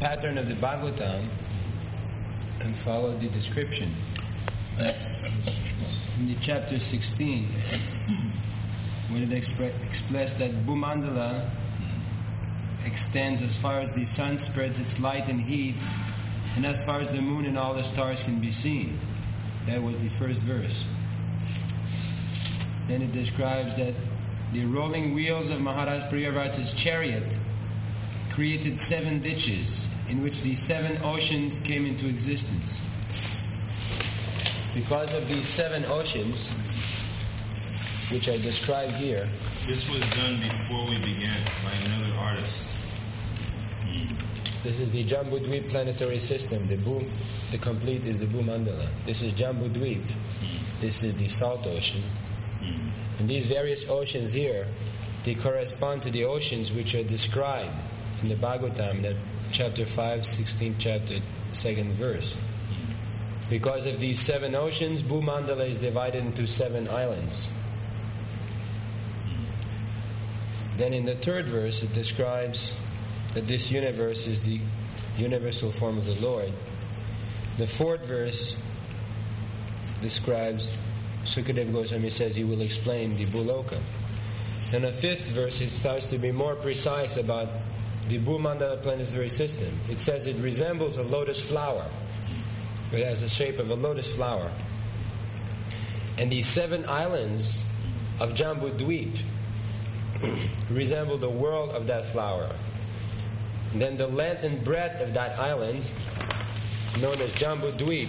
pattern of the Bhagavatam and follow the description. In the chapter 16, when it expressed that Bhumandala extends as far as the sun spreads its light and heat, and as far as the moon and all the stars can be seen. That was the first verse. Then it describes that the rolling wheels of Maharaj Priyavrata's chariot created 7 ditches in which the 7 oceans came into existence. Because of these 7 oceans, which are described here. This was done before we began by another artist. This is the Jambudvip planetary system. The complete is the Bhumandala. This is Jambudvip. This is the Salt Ocean. And these various oceans here, they correspond to the oceans which are described in the Bhagavatam, that chapter 5, 16th chapter, 2nd verse. Because of these 7 oceans, Bhumandala is divided into 7 islands. Then in the 3rd verse, it describes that this universe is the universal form of the Lord. The 4th verse describes, Sukadeva Goswami says he will explain the Bhuloka. In the 5th verse, it starts to be more precise about the Bhumandala planetary system. It says it resembles a lotus flower. It has the shape of a lotus flower. And these 7 islands of Jambudvip resemble the world of that flower. And then the length and breadth of that island, known as Jambudvip,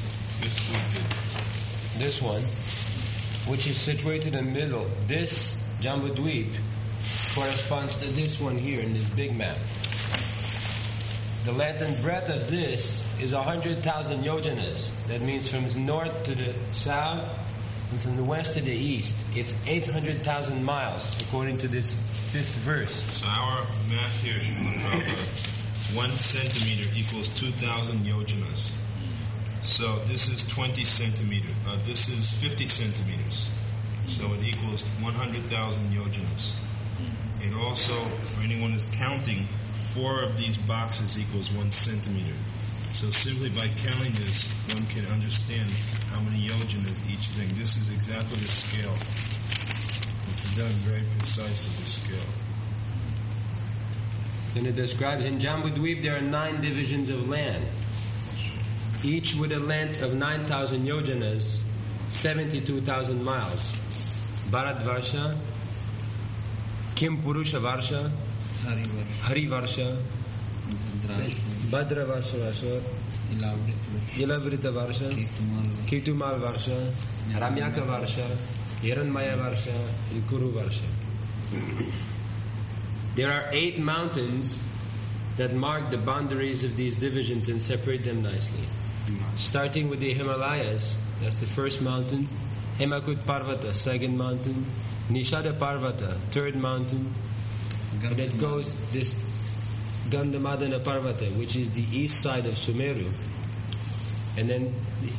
this one, which is situated in the middle, this Jambudvip corresponds to this one here in this big map. The length and breadth of this is 100,000 yojanas. That means from north to the south and from the west to the east. It's 800,000 miles, according to this 5th verse. So our math here, 1 centimeter equals 2,000 yojanas. So this is 20 centimeters. This is 50 centimeters. So it equals 100,000 yojanas. It also, for anyone who's counting, 4 of these boxes equals 1 centimeter. So simply by counting this, one can understand how many yojanas each thing. This is exactly the scale. It's done very precisely, the scale. Then it describes in Jambudvip there are 9 divisions of land, each with a length of 9,000 yojanas, 72,000 miles. Bharatvarsha, Kim Purusha Varsha, Hari Varsha, Bhadra Varsha, Ilavrita Varsha, Ketumal Varsha, Ramyaka Varsha, Hiranmaya Varsha, and Kuru Varsha. There are 8 mountains that mark the boundaries of these divisions and separate them nicely. Starting with the Himalayas, that's the first mountain, Hemakut Parvata, 2nd mountain, Nishada Parvata, 3rd mountain, and it goes this Gandhamadana Parvata, which is the east side of Sumeru, and then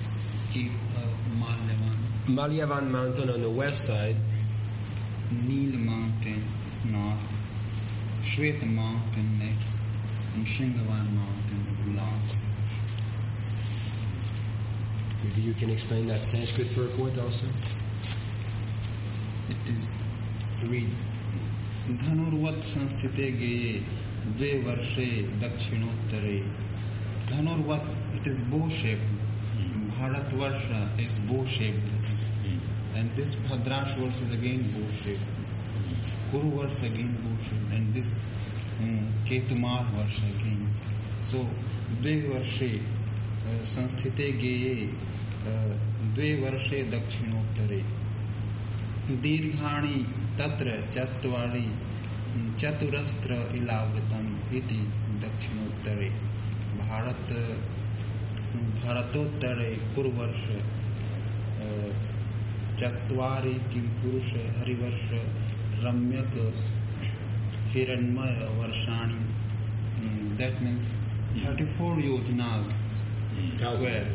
Malyavan mountain on the west side, Neel mountain north, Shweta mountain next, and Shringavan mountain last. Maybe you can explain that Sanskrit purport also? It is read. Dhanurvat sanstite geye dve varshe dakshinottare. Dhanurvat, it is bow-shaped. Bharatvarsha is bow-shaped. And this Bhadrash verse is again bow-shaped. Kuru verse again bow-shaped. And this Ketumar verse again. So, dve varshe sanstite geye dve varshe dakshinottare. Dirghani tatra chatvari chaturastra ilavritam iti dakshinottare. Bharatottare kuruvarsha chatvari kim purusha harivarsha ramyak hiranmaya varshani. That means 34 yojanas square.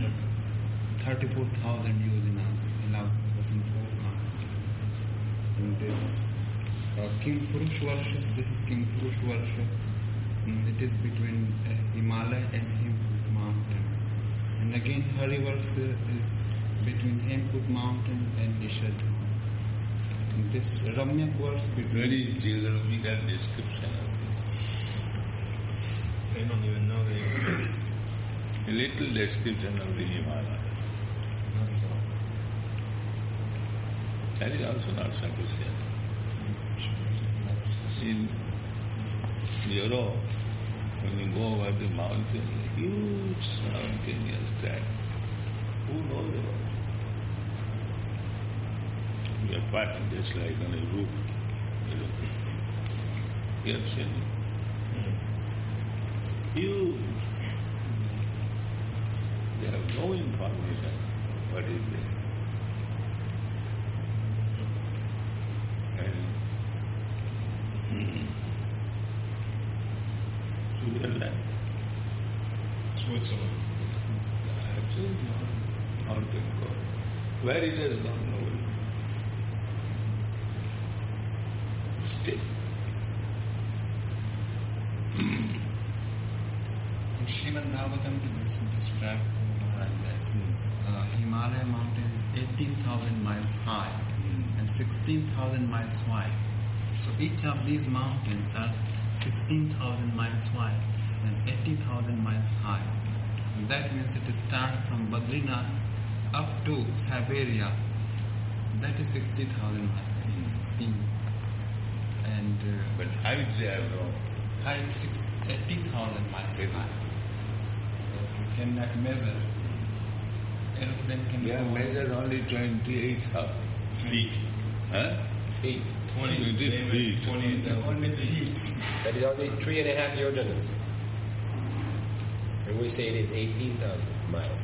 34,000 yojanas allowed in 4 months. And this Kim Purush Varsha, this is Kim Purush Varsha, It is between Himalaya and Hemkut mountain. And again Harivarsha is between Hemkut mountain and Nishad. This Ramyak verse between... Very geographical description of They don't even know they exist. it. A little description of the Himalaya. Not so. That is also not sufficient. In Europe, when you go over the mountain, huge mountainous tract. Who knows about it? We are parking just like on a roof. You have seen it? Huge. They have no information what is there. Switzerland. Switzerland. Absolutely mountain God. Where it has gone, nobody. Still. In Srimad Bhagavatam it described that Himalaya mountain is 18,000 miles high and 16,000 miles wide. So each of these mountains are 16,000 miles wide and 80,000 miles high. And that means it starts from Badrinath up to Siberia. That is 60,000 miles. 16. And But height they have no. height 80,000 miles Yes. high. You cannot measure. Aeroplane can They go have measured only 28,000. Feet. Huh? Feet. 20. They made feet. 28,000 only the feet. heats. That is only 3.5 yojanas. And we say it is 18,000 miles.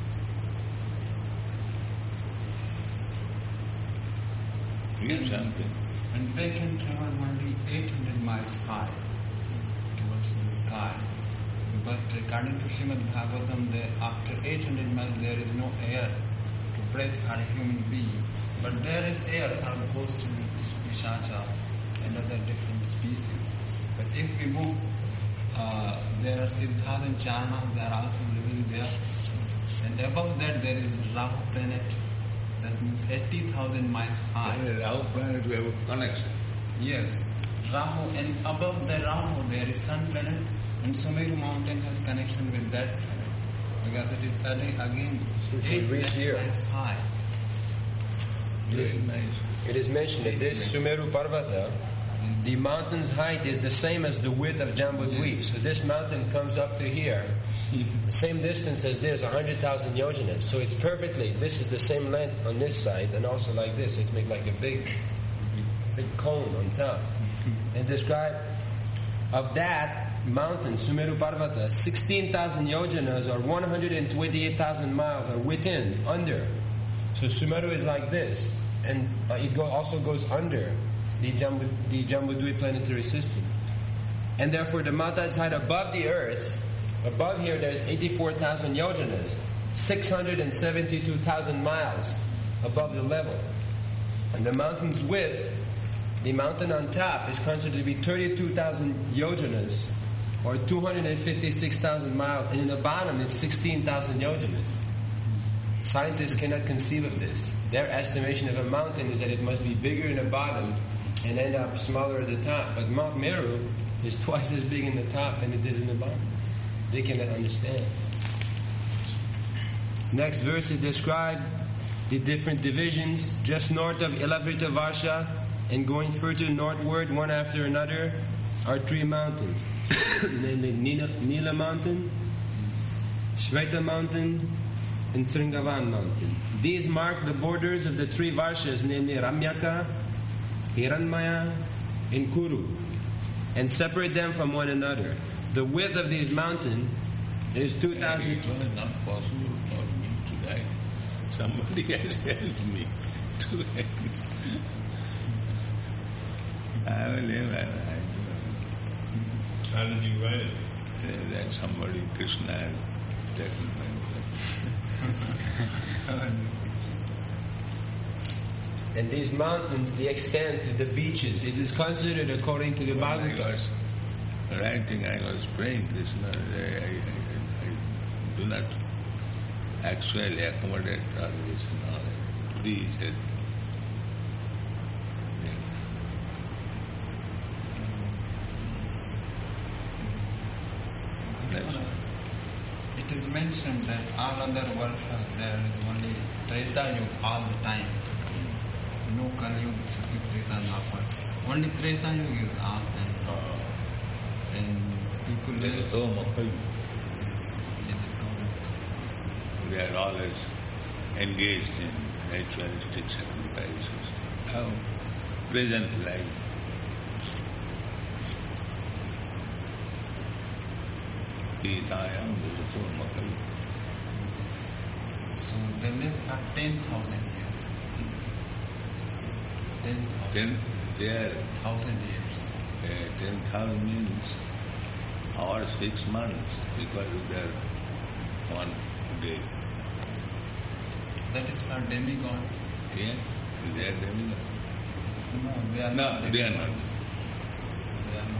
Huge something. And they can travel only 800 miles high towards the sky. But according to Srimad Bhagavatam, after 800 miles there is no air to breathe for a human being. But there is air for ghosts and Pishachas and other different species. But if we move, there are Siddhas and Charanas, they are also living there. And above that there is Rahu planet. That means 80,000 miles high. And Rahu planet we have a connection. Yes, Rahu, and above the Rahu there is Sun planet, and Sumeru mountain has connection with that planet because it is again Since we 8 reach here. miles high. Very nice. It is mentioned that this Sumeru Parvata, the mountain's height is the same as the width of Jambudweep. So this mountain comes up to here, the same distance as this, 100,000 yojanas. So it's perfectly, this is the same length on this side and also like this. It's made like a big cone on top. And describe of that mountain, Sumeru Parvata, 16,000 yojanas or 128,000 miles are within, under. So Sumeru is like this, and it also goes under the Jambudweep planetary system. And therefore the mountain's height above the earth, above here there's 84,000 yojanas, 672,000 miles above the level. And the mountain's width, the mountain on top is considered to be 32,000 yojanas or 256,000 miles, and in the bottom it's 16,000 yojanas. Scientists cannot conceive of this. Their estimation of a mountain is that it must be bigger in the bottom and end up smaller at the top. But Mount Meru is twice as big in the top than it is in the bottom. They cannot understand. Next verse is describe the different divisions. Just north of Ilavrita Varsha and going further northward, one after another, are 3 mountains. Namely Nila Mountain, Shveta Mountain, and Sringavan Mountain. These mark the borders of the 3 Varshas, namely Ramyaka, Hiranmaya, and Kuru, and separate them from one another. The width of these mountains is 2,000. It was not possible for me to write. Somebody has helped me to write. I will never write. How did you write it? That somebody, Krishna, has taken my And these mountains, the extent of the beaches, it is considered according to the Bhagavatam. right thing I was praying Krishna, I do not actually accommodate others and all that. Please help me. It is mentioned that all other worlds there is only Treta Yuga all the time. No Kali Yuga, Sati Treta Yuga. Only Treta Yuga is all the time. And people live. We are always engaged in ritualistic sacrifices. Our present life. So they live for 10,000 years. 10,000 years. 10,000 means or 6 months because of their one day. That is for demigod. Yeah, they are demigod. No, they are No, not. they are not. They are not.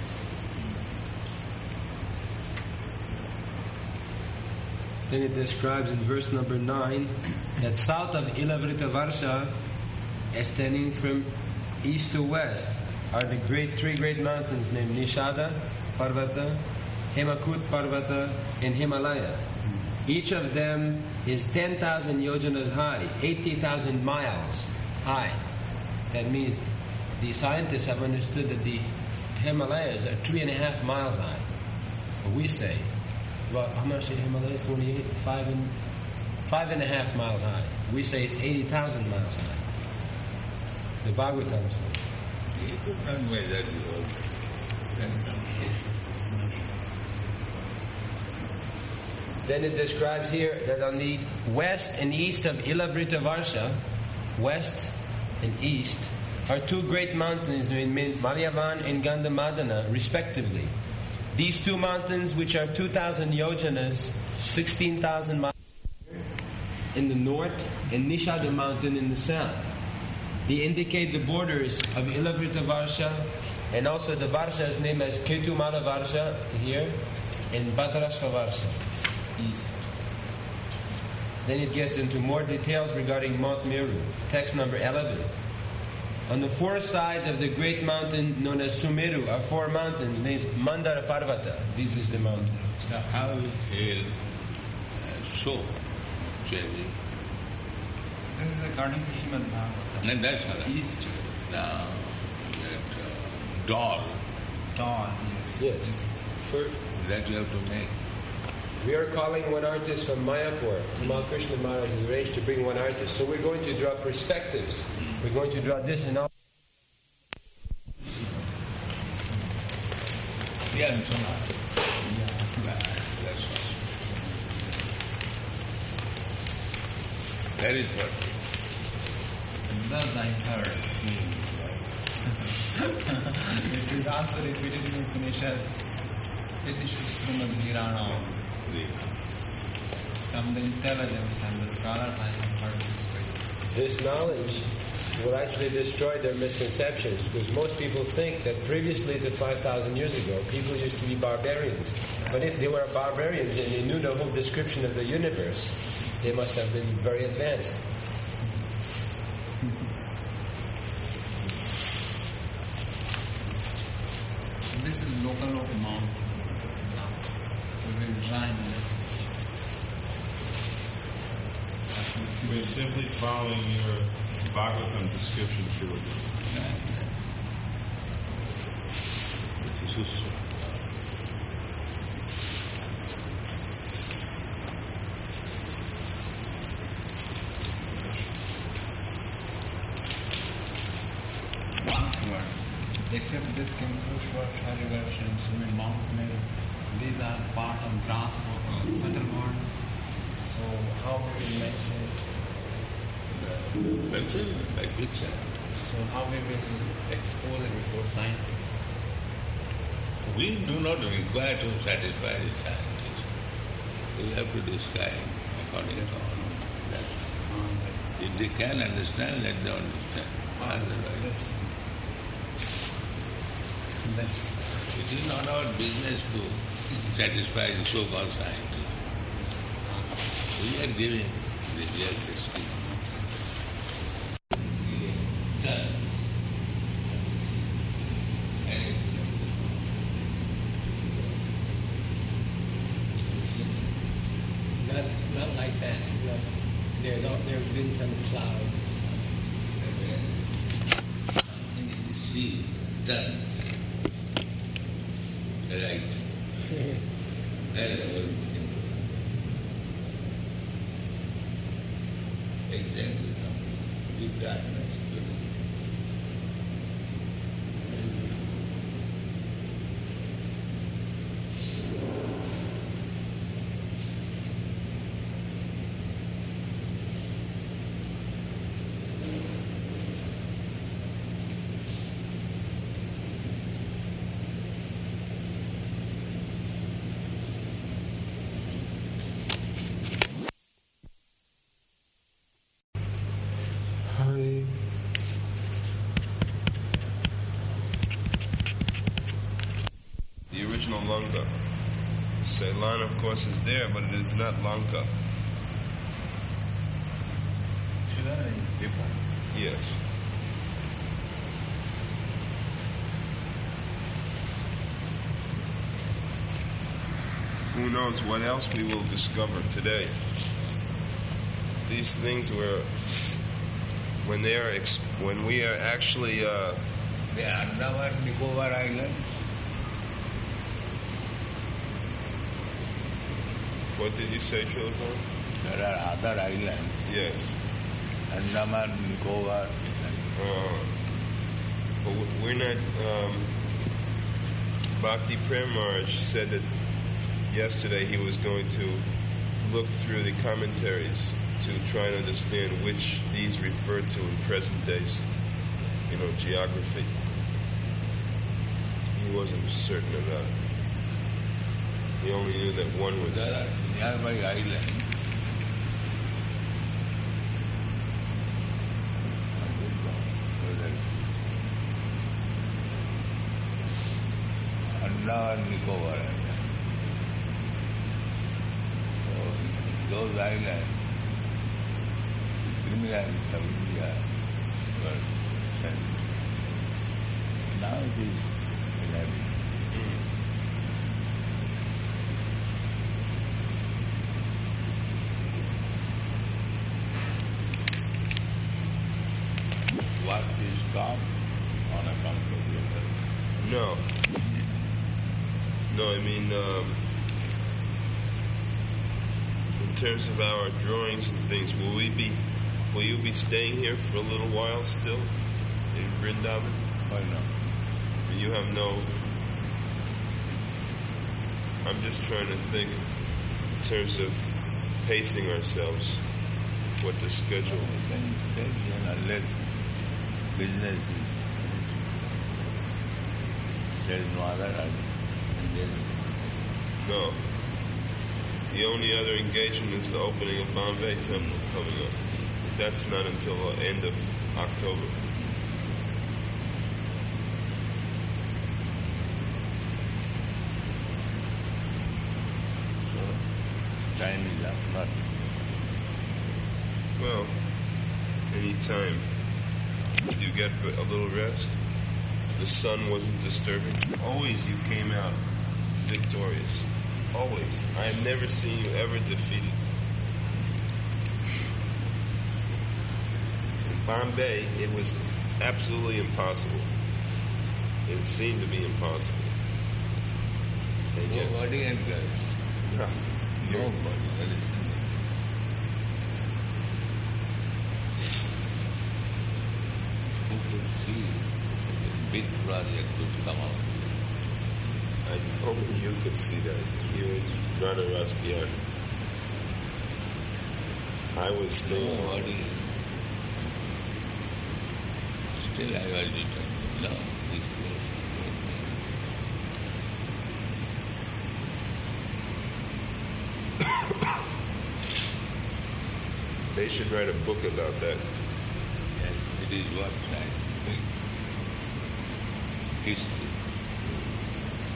Then it describes in verse number 9 that south of Ilavrita extending from east to west, are the three great mountains named Nishada Parvata, Hemakut Parvata, and Himalaya. Each of them is 10,000 yojanas high, 80,000 miles high. That means the scientists have understood that the Himalayas are 3.5 miles high. What we say, well, how much is Himalaya? 48? 5.5 miles high. We say it's 80,000 miles high. The Bhagavatam says. You could not measure the whole. Then it describes here that on the west and east of Ilavrita Varsha, west and east, are two great mountains named Malyavan and Gandhamadana, respectively. These two mountains, which are 2,000 yojanas, 16,000 miles in the north, and Nishada mountain in the south. They indicate the borders of Ilavrita Varsha, and also the Varsha is named as Ketumala Varsha here, and Bhadrashva Varsha, east. Then it gets into more details regarding Mount Meru, text number 11. On the four sides of the great mountain known as Sumeru are four mountains named Mandara Parvata. This is the mountain. So how is so actually? This is according to Srimad Bhagavatam. And that's how East. now that doll Tall, yes. Yes. First, that you have to make. we are calling one artist from Mayapur. Tamal Krishna Maharaj has arranged to bring one artist. So we're going to draw perspectives. We're going to draw this and all. Yeah, and so on. That's what. That is what. Thus I heard. It is also repeated in Upanishads. Itishu Srimad Hirana. From the intelligence and the scholar I have heard this way. This knowledge will actually destroy their misconceptions, because most people think that previously to 5,000 years ago, people used to be barbarians. But if they were barbarians and they knew the whole description of the universe, they must have been very advanced. This is local mountain. We will join it. We're simply following your Bhagavatam description through it. This is so. Except this Kimsushwar, Sharivarsh and Sumi Mount Meru, these are part of grass subtle world. So how we will mention it? That's it, like picture. So how we will expose it before scientists? We do not require to satisfy the scientists. We have to describe according to all that. If they can understand, let them understand. Otherwise, Let's It is not our business to satisfy the so-called scientists. We are giving the real testimony. Not like that. No. There have been some clouds. Something in the sea turns right. That's everything. Exactly. Deep darkness. The original Lanka. Ceylon, of course, is there, but it is not Lanka. Yes. Who knows what else we will discover today? These things were, when we are actually, The Andaman Nicobar Islands. what did you say, Srila? There are other islands. Yes. Andaman Nicobar. But we're not, Bhakti Prem Maharaj said that yesterday he was going to look through the commentaries to try and understand which these refer to in present days, geography. He wasn't certain of that. He only knew that one was... There are nearby islands. Andaman Nicobar Island. So those islands, criminals of India were sent. Now it is inhabited. What is stopped on account of weather? No, I mean, in terms of our drawings and things, will you be staying here for a little while still in Vrindavan? Why not? You have no... I'm just trying to think in terms of pacing ourselves, what the schedule... We can stay here unless business is... There is no other engagement. No. The only other engagement is the opening of Bombay Temple coming up. That's not until the end of October. So, time is up, not... Well, any time. Did you get a little rest? The sun wasn't disturbing? Always you came out victorious. Always. I have never seen you ever defeated. In Bombay, it was absolutely impossible. It seemed to be impossible. And yet, Nobody encouraged. no, Nobody. Who could see such a big project would come out? only you could see that. You and Radha Raspiar. I was thinking... Nobody. Still I was determined. No, this was... They should write a book about that. Yes, it is worth that. History.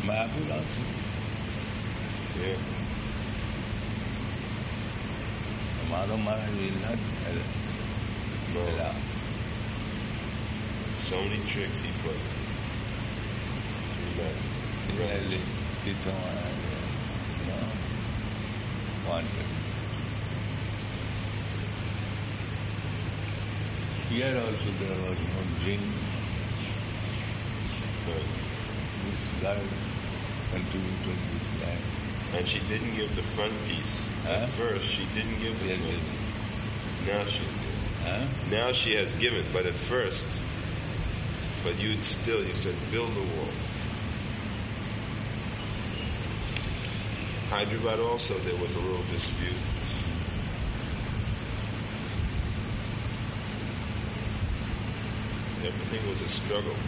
Mayapur also. Yeah. Madhav Maharaj will not allow. So many tricks he put. Too bad. Similarly, Tito Maharaj, wanted. Here also there was no drink. This girl contributed this land. And she didn't give the front piece. Huh? At first, she didn't give the Yes, front. Now she did. Huh? Now she has given, but at first, you said build the wall. Hyderabad also, there was a little dispute. Everything was a struggle.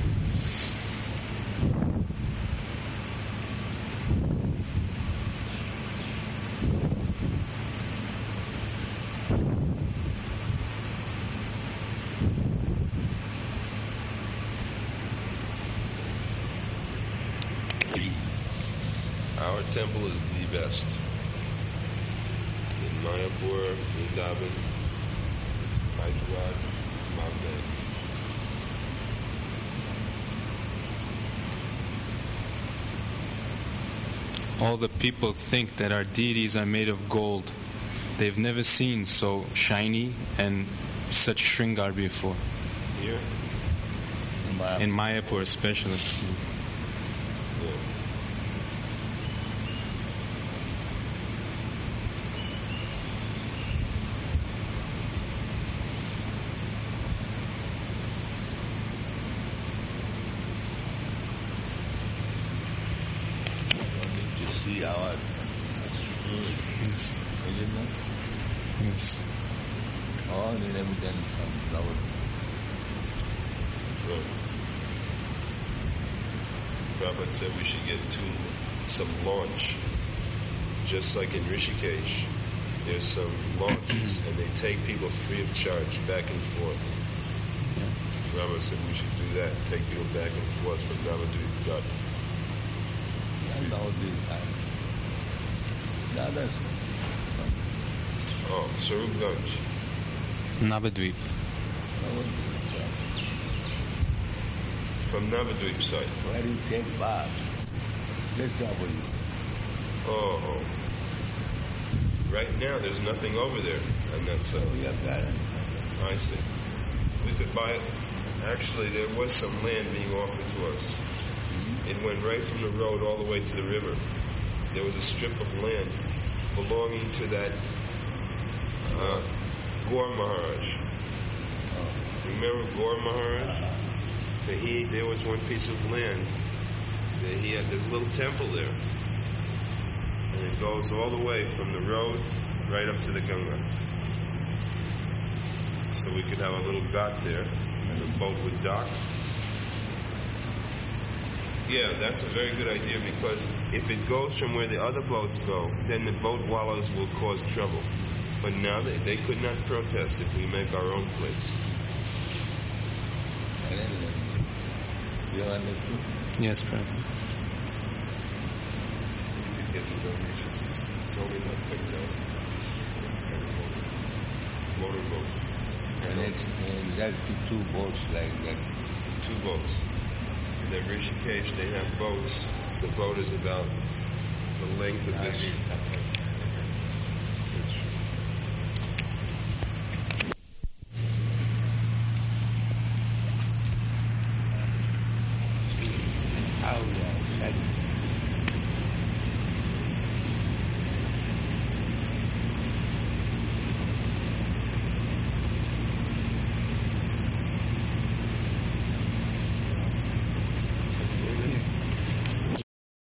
Our temple is the best. In Mayapur, Vrindavan, Hyderabad, Bombay. All the people think that our deities are made of gold. They've never seen so shiny and such Shringar before. Here? In Mayapur especially. Yeah. See our Yes. isn't it? Yes. All in evidence of flower. Right. Prabhupada said we should get some launch. Just like in Rishikesh, there's some launches and they take people free of charge back and forth. Prabhupada said we should do that, take people back and forth from Navadvip Ghat. And all these times. The others. Oh, Sarupganj. Navadvip. From Navadvip side. Where you take bath. Let's trouble you. Oh. Right now there's nothing over there on that So side. we have that. I see. We could buy it. Actually, there was some land being offered to us. It went right from the road all the way to the river. There was a strip of land belonging to that Gaur Maharaj. Remember Gaur Maharaj? There was one piece of land that he had this little temple there. And it goes all the way from the road right up to the Ganga. So we could have a little ghat there, and the boat would dock. Yeah, that's a very good idea, because if it goes from where the other boats go, then the boat wallows will cause trouble. But now they could not protest if we make our own place. You understood? Yes, Prabhupada. We could get the donations. It's only about 10,000 motorboat. And it's exactly two boats like that. 2 boats. And at Rishikesh, they have boats. The boat is about the length of this. How we are excited.